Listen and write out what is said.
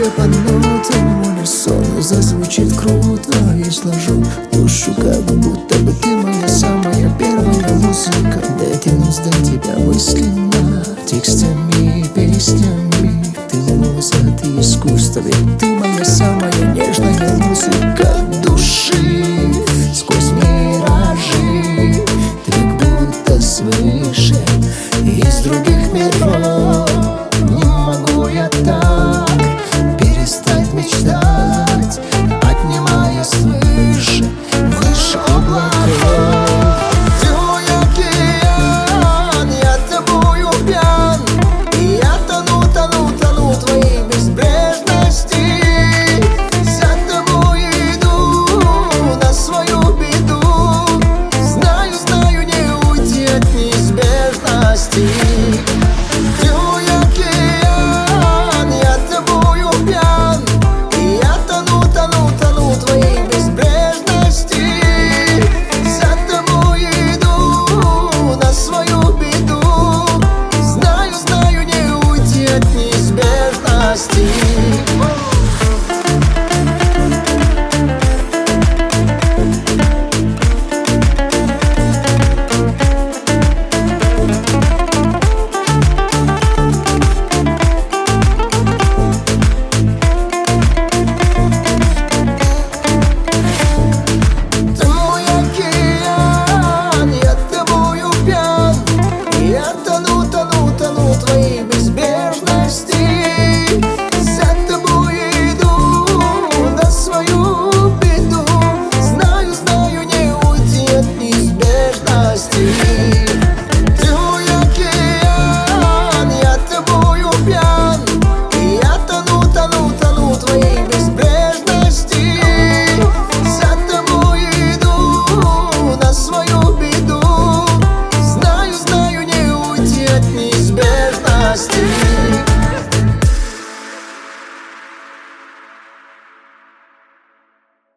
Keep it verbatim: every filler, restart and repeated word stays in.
тебе под нотом унисон зазвучит круто и сложу душу, как будто бы ты моя самая первая музыка. Дотянусь до тебя мысленно, текстами и песнями. Ты муза, ты искусство, ведь ты моя самая нежная музыка души.